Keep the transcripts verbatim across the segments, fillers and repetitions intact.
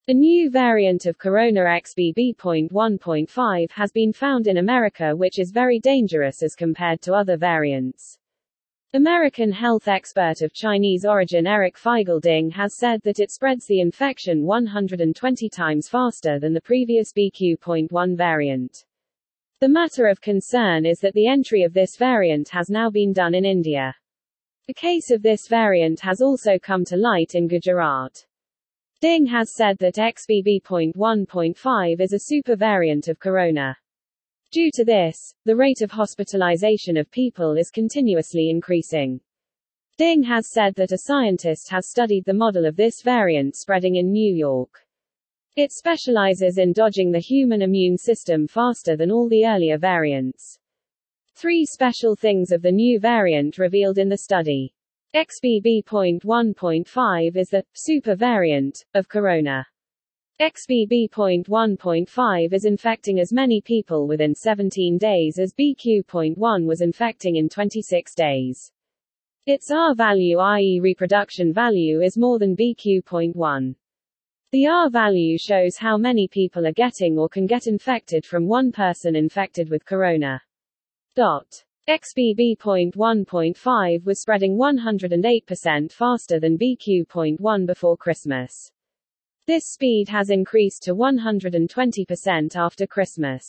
A new variant of corona X B B point one point five has been found in America, which is very dangerous as compared to other variants. American health expert of Chinese origin Eric Feigl-Ding has said that it spreads the infection one hundred twenty times faster than the previous B Q point one variant. The matter of concern is that the entry of this variant has now been done in India. A case of this variant has also come to light in Gujarat. Ding has said that X B B point one point five is a super variant of corona. Due to this, the rate of hospitalization of people is continuously increasing. Ding has said that a scientist has studied the model of this variant spreading in New York. It specializes in dodging the human immune system faster than all the earlier variants. Three special things of the new variant revealed in the study. X B B point one point five is the super variant of corona. X B B point one point five is infecting as many people within seventeen days as B Q point one was infecting in twenty-six days. Its R value, that is reproduction value, is more than B Q point one. The R value shows how many people are getting or can get infected from one person infected with corona. Dot. X B B point one point five was spreading one hundred eight percent faster than B Q point one before Christmas. This speed has increased to one hundred twenty percent after Christmas.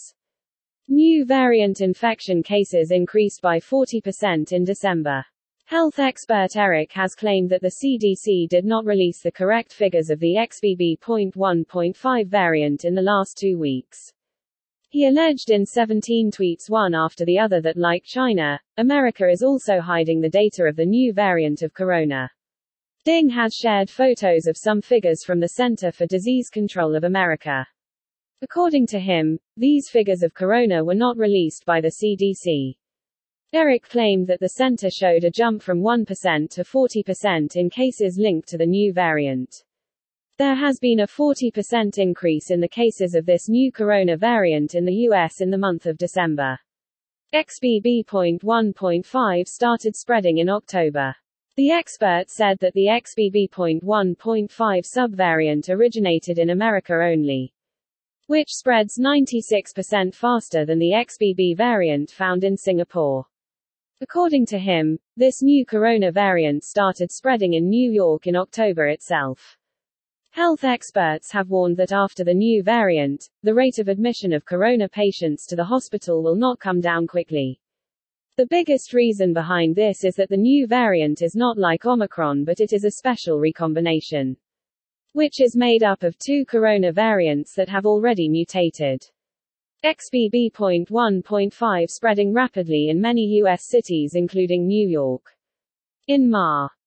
New variant infection cases increased by forty percent in December. Health expert Eric has claimed that the C D C did not release the correct figures of the X B B point one point five variant in the last two weeks. He alleged in seventeen tweets one after the other that, like China, America is also hiding the data of the new variant of corona. Ding has shared photos of some figures from the Center for Disease Control of America. According to him, these figures of corona were not released by the C D C. Eric claimed that the center showed a jump from one percent to forty percent in cases linked to the new variant. There has been a forty percent increase in the cases of this new corona variant in the U S in the month of December. X B B point one point five started spreading in October. The expert said that the X B B point one point five subvariant originated in America only, which spreads ninety-six percent faster than the X B B variant found in Singapore. According to him, this new corona variant started spreading in New York in October itself. Health experts have warned that after the new variant, the rate of admission of corona patients to the hospital will not come down quickly. The biggest reason behind this is that the new variant is not like Omicron, but it is a special recombination, which is made up of two corona variants that have already mutated. X B B point one point five spreading rapidly in many U S cities including New York. In Mar.